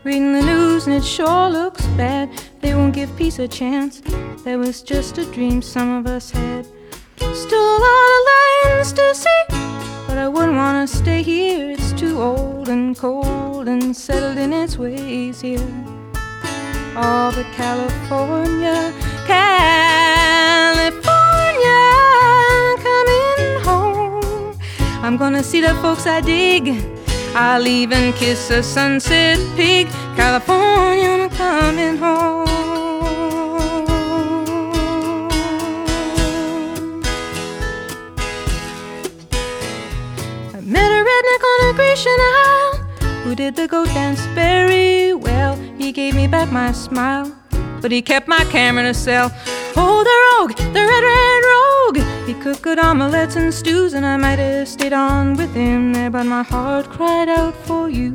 reading the news and it sure looks bad. They won't give peace a chance. That was just a dream some of us had. Still a lot of lands to see, but I wouldn't want to stay here. It's too old and cold and settled in its ways here. Oh, but California, California, coming home. I'm gonna see the folks I dig. I'll even kiss a sunset pig. California, I'm coming home. I met a redneck on a Grecian Isle who did the goat dance very well. He gave me back my smile, but he kept my camera in a cell. Oh, the rogue, the red rogue. He cooked good omelets and stews, and I might have stayed on with him there, but my heart cried out for you.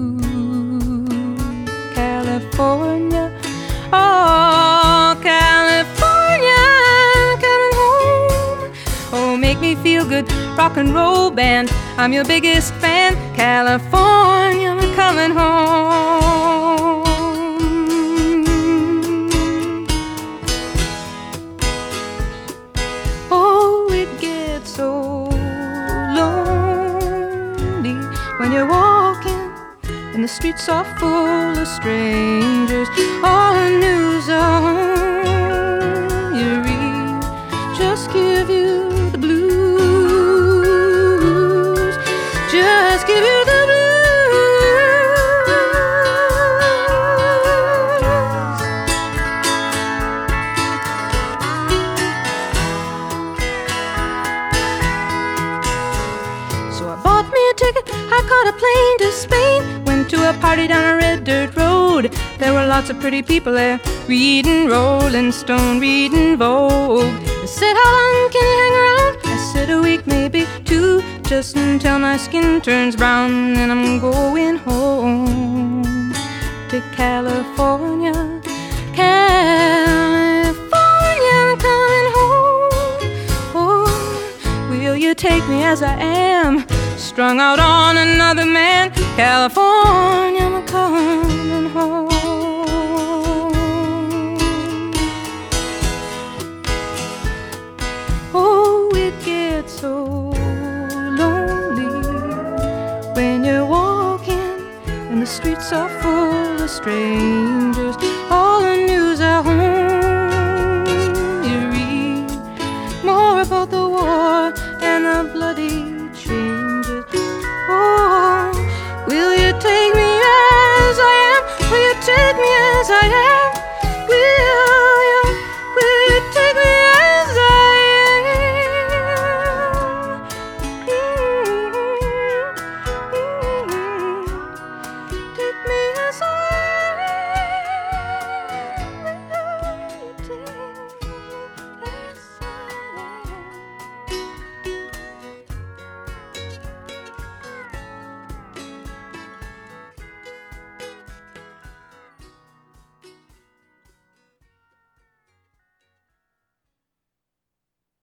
California, oh, California, coming home. Oh, make me feel good, rock and roll band. I'm your biggest fan. California, I'm coming home. When you're walking and the streets are full of strangers, all the news are home you read just give you the blues, just give you the blues. So I bought me a ticket, I caught a plane to Spain, went to a party down a red dirt road. There were lots of pretty people there, reading Rolling Stone, reading Vogue. They said, how long can you hang around? I said, a week, maybe two, just until my skin turns brown. And I'm going home to California, California, I'm coming home. Oh, will you take me as I am, strung out on another man? California, I'm coming home. Oh, it gets so lonely when you're walking and the streets are full of strangers. All the news at home you read more about the war and the bloody changes. Oh, will you take me as I am? Will you take me as I am?